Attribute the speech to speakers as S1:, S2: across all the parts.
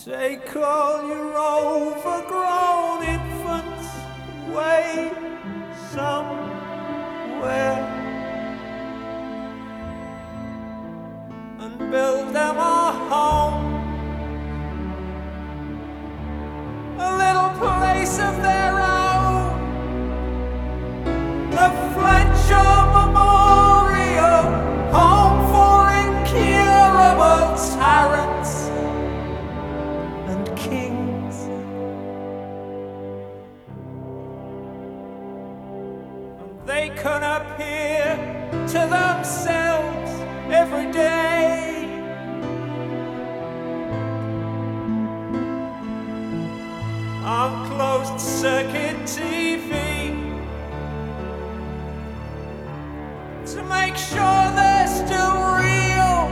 S1: Take all your overgrown infants away somewhere and build them a home, a little place of their own, the Fletcher Memorial Home for Incurable Tyrants and Kings. And they can appear to themselves every day on closed circuit TV to make sure they're still real.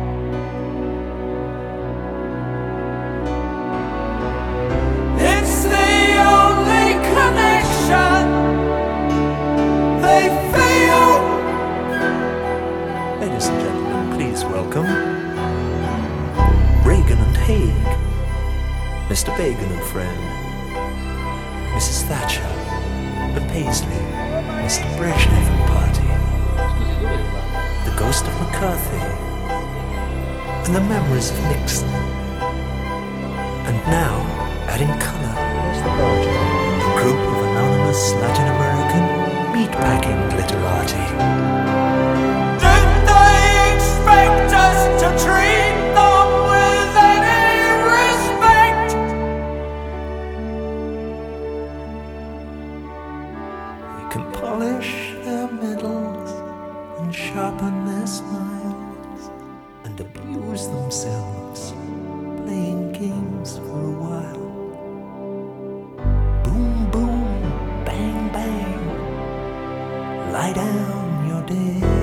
S1: It's the only connection they feel.
S2: Ladies and gentlemen, please welcome Reagan and Haig, Mr. Bagan and friend, Mrs. Thatcher, the Paisley, Mr. Brezhnev and party, the ghost of McCarthy, and the memories of Nixon. And now, adding colour, a group of anonymous Latin American meatpacking glitterati.
S1: Did they expect us to treat them with any respect?
S2: They can polish their medals and sharpen their smiles and abuse themselves playing games for a while. Boom, boom, bang, bang, lie down, you're dead.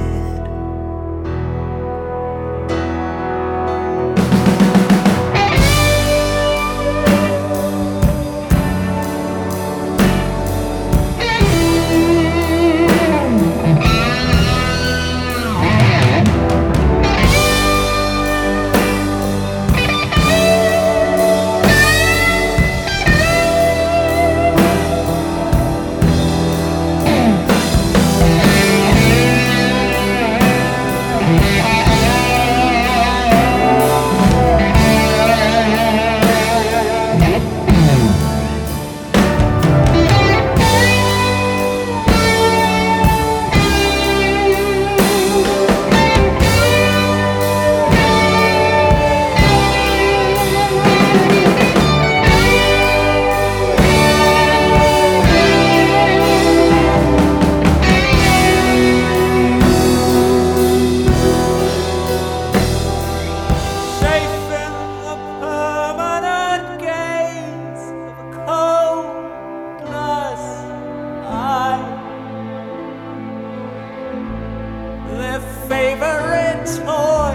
S1: Favorite toy.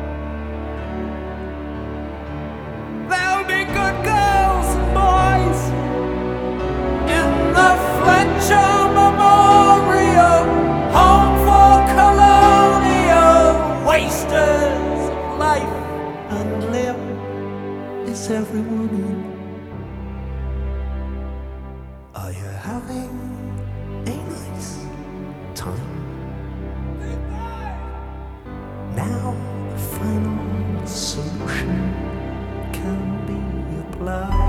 S1: There'll be good girls and boys in the Fletcher Memorial Home for Colonial Wasters of life and limb.
S2: Is everyone in? Are you having a nice time? Now the final solution can be applied.